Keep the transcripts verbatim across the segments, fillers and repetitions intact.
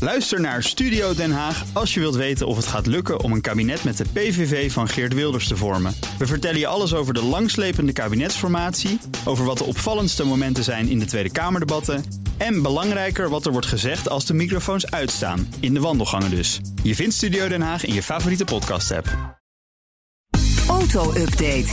Luister naar Studio Den Haag als je wilt weten of het gaat lukken om een kabinet met de P V V van Geert Wilders te vormen. We vertellen je alles over de langslepende kabinetsformatie, over wat de opvallendste momenten zijn in de Tweede Kamerdebatten en belangrijker wat er wordt gezegd als de microfoons uitstaan, in de wandelgangen dus. Je vindt Studio Den Haag in je favoriete podcast-app. Auto-update.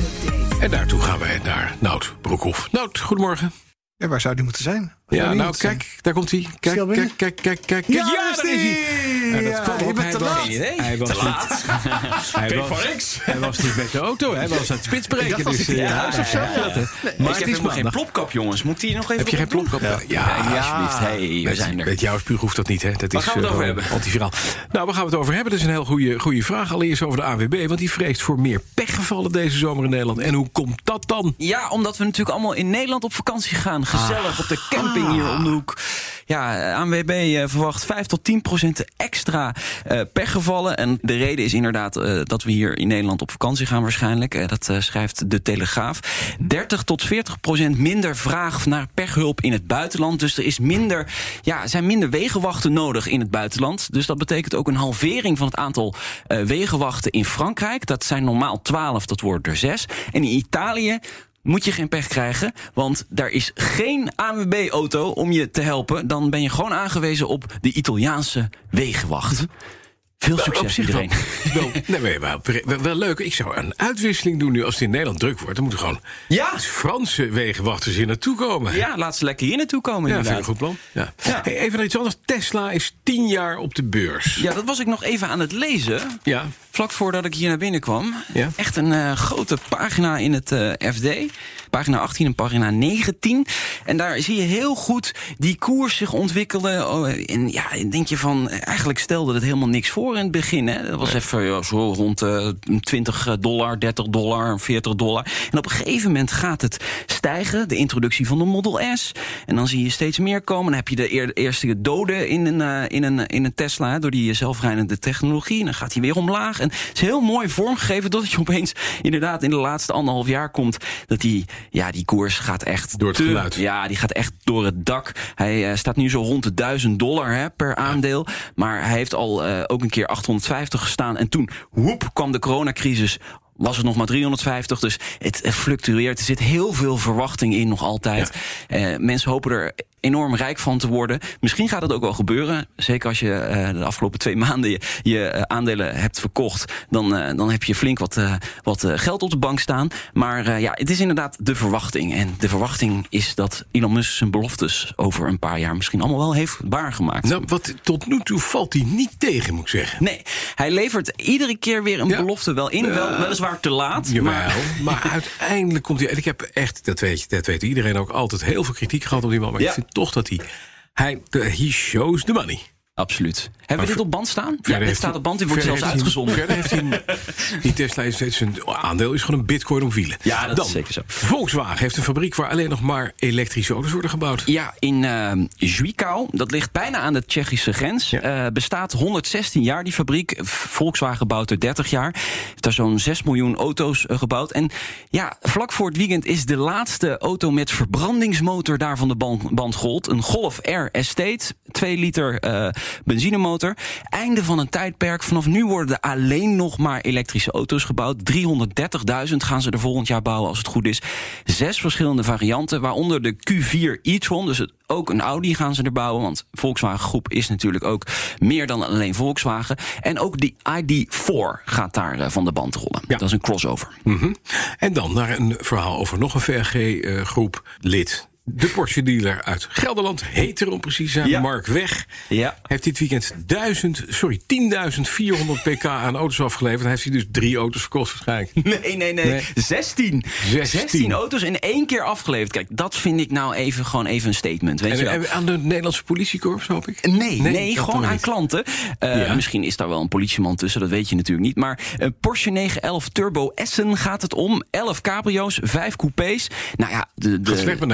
En daartoe gaan wij naar Nout Broekhoff. Nout, goedemorgen. Ja, waar zou die moeten zijn? Ja, nou, kijk, zijn? Daar komt hij. Kijk, kijk, kijk, kijk, kijk. Ja, ja, daar is hij. Ja, ja, dat kwam je op. bent Hij te was, laat. hij was te laat. niet, hij, was, hij was niet met de auto, hij was aan het spitsbreken. Was Dus, ik in uh, huis of zo? ja, ja, ja. Nee, Maar maar ik het heb is helemaal geen maandag. plopkap, jongens. Moet die nog even Heb je geen op doen? plopkap? Ja, Ja, alsjeblieft. Hey, we met, zijn er. Met jouw spuug hoeft dat niet, hè? Dat Waar is gaan we het uh, over hebben? antiviraal. Nou, waar gaan we het over hebben? Dat is een heel goede, goede vraag. Allereerst over de A W B, want die vreest voor meer pechgevallen deze zomer in Nederland. En hoe komt dat dan? Ja, omdat we natuurlijk allemaal in Nederland op vakantie gaan. Gezellig op de camping hier om de hoek. Ja, A N W B uh, verwacht vijf tot tien procent extra uh, pechgevallen. En de reden is inderdaad uh, dat we hier in Nederland op vakantie gaan waarschijnlijk. Uh, dat uh, schrijft de Telegraaf. dertig tot veertig procent minder vraag naar pechhulp in het buitenland. Dus er is minder, ja, zijn minder wegenwachten nodig in het buitenland. Dus dat betekent ook een halvering van het aantal uh, wegenwachten in Frankrijk. Dat zijn normaal twaalf, dat wordt er zes. En in Italië moet je geen pech krijgen, want daar is geen A N W B-auto om je te helpen. Dan ben je gewoon aangewezen op de Italiaanse wegenwacht. Veel succes iedereen. Wel, nee, maar wel, wel, wel leuk. Ik zou een uitwisseling doen nu als het in Nederland druk wordt. Dan moeten gewoon Ja. Franse wegenwachters hier naartoe komen. Ja, laat ze lekker hier naartoe komen Ja, vind ik een inderdaad. goed plan. Ja. Ja. Hey, even naar iets anders. Tesla is tien jaar op de beurs. Ja, dat was ik nog even aan het lezen. Ja. Vlak voordat ik hier naar binnen kwam. Ja. Echt een uh, grote pagina in het uh, F D. Pagina achttien en pagina negentien. En daar zie je heel goed die koers zich ontwikkelen. Oh, en ja, dan denk je van, eigenlijk stelde het helemaal niks voor in het begin. Hè. Dat was nee. even ja, zo rond uh, twintig dollar, dertig dollar, veertig dollar. En op een gegeven moment gaat het stijgen. De introductie van de Model S. En dan zie je steeds meer komen. Dan heb je de eer, eerste doden in een, uh, in een, in een Tesla, hè, door die zelfrijdende technologie. En dan gaat hij weer omlaag. En het is heel mooi vormgegeven, totdat je opeens inderdaad in de laatste anderhalf jaar komt, dat die, ja, die koers gaat echt door het te, geluid. Ja, die gaat echt door het dak. Hij uh, staat nu zo rond de duizend dollar hè, per aandeel. Maar hij heeft al uh, ook een keer achthonderdvijftig gestaan. En toen, woep, kwam de coronacrisis. Was het nog maar driehonderdvijftig, dus het fluctueert. Er zit heel veel verwachting in nog altijd. Ja. Uh, mensen hopen er enorm rijk van te worden. Misschien gaat het ook wel gebeuren. Zeker als je uh, de afgelopen twee maanden je, je uh, aandelen hebt verkocht. Dan, uh, dan heb je flink wat, uh, wat uh, geld op de bank staan. Maar uh, ja, het is inderdaad de verwachting. En de verwachting is dat Elon Musk zijn beloftes over een paar jaar misschien allemaal wel heeft waargemaakt. Nou, wat tot nu toe valt hij niet tegen, moet ik zeggen. Nee, hij levert iedere keer weer een ja. belofte wel in. Uh, wel, weliswaar te laat. Jawel, maar, maar uiteindelijk komt hij. En ik heb echt, dat weet, je, dat weet iedereen ook, altijd heel veel kritiek gehad op die man. Maar ja. ik vind toch dat hij. Hij he shows the money. Absoluut. Hebben we dit op band staan? Ja, dit staat op band, dit wordt zelfs hij, uitgezonden. Verder heeft hij, die Tesla is steeds een aandeel is gewoon een bitcoin om wielen. Ja, dat Dan, is zeker zo. Volkswagen heeft een fabriek waar alleen nog maar elektrische auto's worden gebouwd. Ja, in uh, Zwickau, dat ligt bijna aan de Tsjechische grens. Ja. Uh, bestaat honderdzestien jaar, die fabriek. Volkswagen bouwt er dertig jaar. Heeft daar zo'n zes miljoen auto's uh, gebouwd. En ja, vlak voor het weekend is de laatste auto met verbrandingsmotor daar van de band, band gerold. Een Golf R Estate, twee liter uh, benzinemotor. Einde van een tijdperk. Vanaf nu worden er alleen nog maar elektrische auto's gebouwd. driehonderddertigduizend gaan ze er volgend jaar bouwen als het goed is. Zes verschillende varianten, waaronder de Q vier e-tron. Dus het, ook een Audi gaan ze er bouwen. Want Volkswagen Groep is natuurlijk ook meer dan alleen Volkswagen. En ook die I D vier gaat daar uh, van de band rollen. Ja. Dat is een crossover. Mm-hmm. En dan naar een verhaal over nog een V R G-groep uh, lid. De Porsche-dealer uit Gelderland, heter om precies zijn, ja. Mark Weg, ja. heeft dit weekend duizend, sorry, tienduizend vierhonderd pk aan auto's afgeleverd. En heeft hij dus drie auto's verkocht waarschijnlijk. Nee, nee, nee, nee. zestien. zestien auto's in één keer afgeleverd. Kijk, dat vind ik nou even gewoon even een statement. Weet en, je wel. En aan de Nederlandse politiekorps, hoop ik? Nee, nee, nee gewoon aan niet. klanten. Uh, ja. Misschien is daar wel een politieman tussen, dat weet je natuurlijk niet. Maar uh, Porsche negen elf Turbo Essen gaat het om. elf cabrio's, vijf coupés. Nou ja, de, de... Gaat slecht met Nederland, hoor.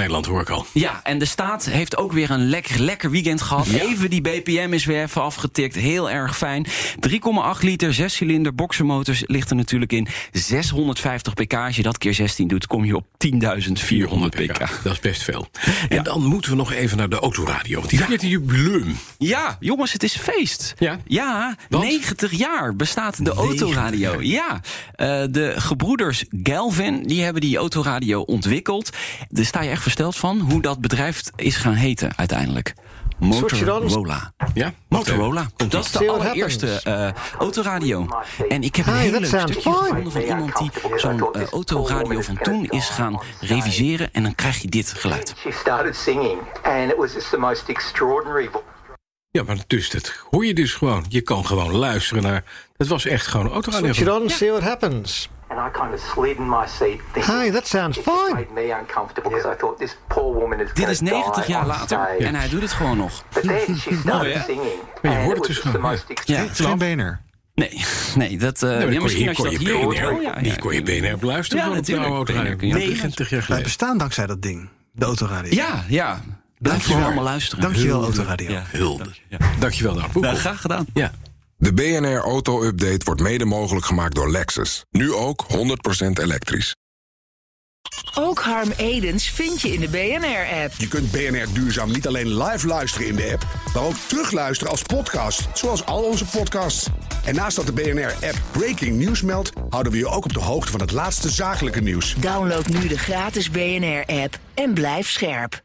ik al. Ja, en de staat heeft ook weer een lekker, lekker weekend gehad. Ja. Even die B P M is weer even afgetikt. Heel erg fijn. drie komma acht liter, zes cilinder boxermotors ligt er natuurlijk in. zeshonderdvijftig pk. Als je dat keer zestien doet, kom je op tienduizend vierhonderd pk. Dat is best veel. En ja. dan moeten we nog even naar de autoradio. Want die viert ja. een jubileum. Ja, jongens, het is feest. Ja, ja negentig jaar bestaat de negentig autoradio. Ja, uh, de gebroeders Galvin, die hebben die autoradio ontwikkeld. Daar sta je echt versteld van hoe dat bedrijf is gaan heten uiteindelijk. Motorola. Ja, Motorola. Dat is de allereerste uh, autoradio. En ik heb een heel leuk stukje gevonden van iemand die zo'n uh, autoradio van toen is gaan reviseren. En dan krijg je dit geluid. Ja, maar dus dat hoor je dus gewoon. Je kan gewoon luisteren naar... Het was echt gewoon een autoradio. Switch it on and see what happens. And I kind of slid in my seat. Hey, that sounds fine. It made me uncomfortable because I thought this poor woman is Dit is negentig jaar later ja. en hij doet het gewoon nog. But then she started singing. Maar je hoort het dus gewoon. Ja, het is geen B N R. Nee, nee, dat... Uh, nee, ja, misschien als je dat hier hoort. Die kon je B N R beluisteren van de autoradio. negentig jaar geleden. Wij bestaan dankzij dat ding. De autoradio. Ja, ja. Blijf je allemaal luisteren. Dankjewel, autoradio. Ja. Hulde. Ja. Dankjewel, nou. Nou, graag gedaan. Ja. De B N R Auto Update wordt mede mogelijk gemaakt door Lexus. Nu ook honderd procent elektrisch. Ook Harm Edens vind je in de B N R-app. Je kunt B N R Duurzaam niet alleen live luisteren in de app, maar ook terugluisteren als podcast, zoals al onze podcasts. En naast dat de B N R-app Breaking News meldt, houden we je ook op de hoogte van het laatste zakelijke nieuws. Download nu de gratis B N R-app en blijf scherp.